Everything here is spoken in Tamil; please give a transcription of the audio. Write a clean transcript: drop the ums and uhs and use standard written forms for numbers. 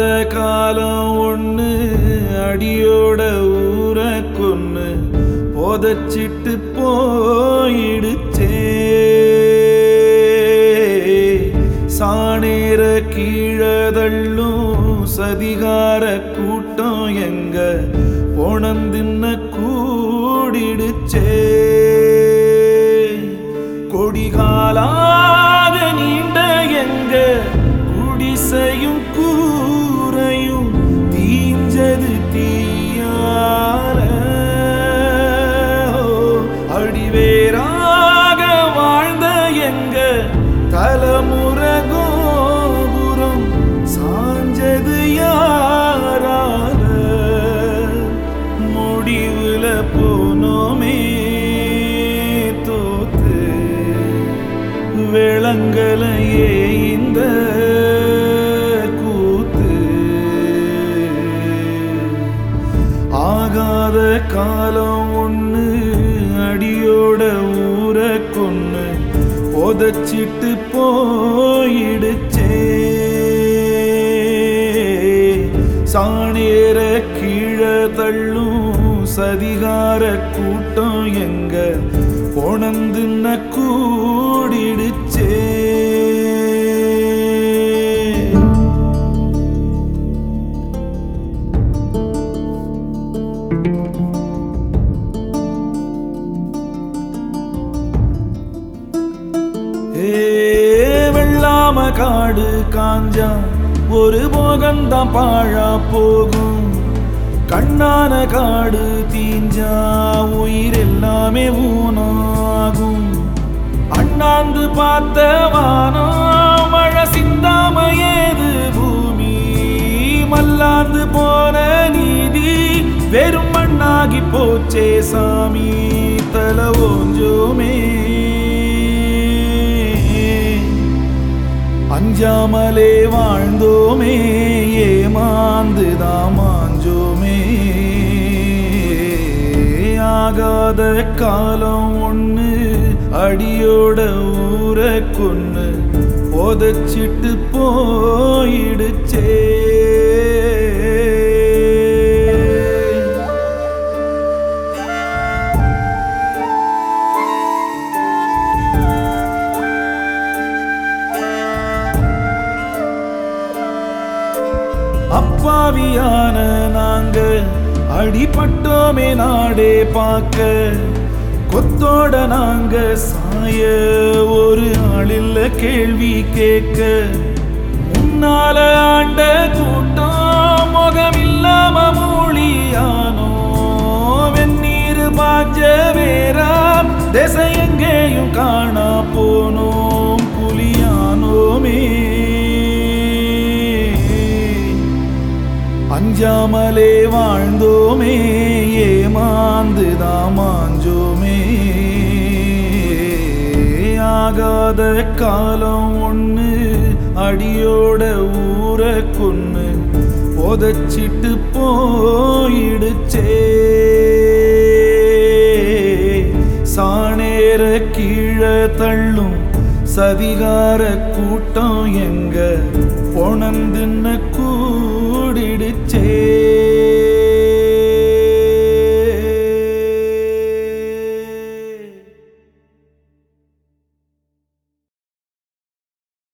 காலம் ஒண்ணு அடியோட ஊரை கொன்னு போதச்சிட்டு போயிடுச்சே. சாணேர கீழதள்ளும் சதிகார கூட்டம் எங்க போனந்தின்ன கூடிடுச்சே. கொடிகாலாக நீண்ட எங்க குடிசையும் கூரையும் தீஞ்சது தீயார. அடிவேராக வாழ்ந்த எங்க தலைமுறை கோபுரம் சாஞ்சது யாரால. முடிவுல போனோமே தோத்து விளங்கலையே இந்த கூத்து. ஆகாத காலம் ஒண்ணு அடியோட ஊரை கொன்னு போதச்சிட்டு போயிடுச்சே. சாணேர கீழே தள்ளும் சதிகார கூட்டம் எங்க போனந்துன்ன கூடிடுச்சே. வெள்ளாம காடு காஞ்சா ஒரு போகந்தான் பாழா போகும். கண்ணான காடு தீஞ்சா உயிர் எல்லாமே ஊனாகும். அண்ணாந்து பார்த்த வானம் மழை சிந்தாம ஏது பூமி. மல்லாந்து போன நீதி வெறும் மண்ணாகி போச்சே சாமி. தல ஓஞ்சோமே அஞ்சாமலே வாழ்ந்தோமே ஏமாந்துதான் மாஞ்சோமே. ஆகாத காலம் ஒண்ணு அடியோட ஊரை கொன்னு போதச்சிட்டு போயிடுச்சே. அப்பாவியான நாங்க அடிபட்டோமே நாடே பார்க்க. கொத்தோட நாங்க சாய ஒரு ஆளில்ல கேள்வி கேட்க. முன்னால ஆண்ட கூட்டம் முகமில்லாம மூலியானோ. வெந்நீர் பாஞ்ச வேறா திசை எங்கேயும் காணா போனோம் புலியானோமே. அஞ்சாமலே வாழ்ந்தோமே ஏமாந்துதான் மாஞ்சோமே. ஆகாத காலம் ஒண்ணு அடியோட ஊரை கொன்னு போதச்சிட்டு போயிடுச்சே. சாணேர கீழே தள்ளும் சதிகார கூட்டம் எங்க போனந்துன்ன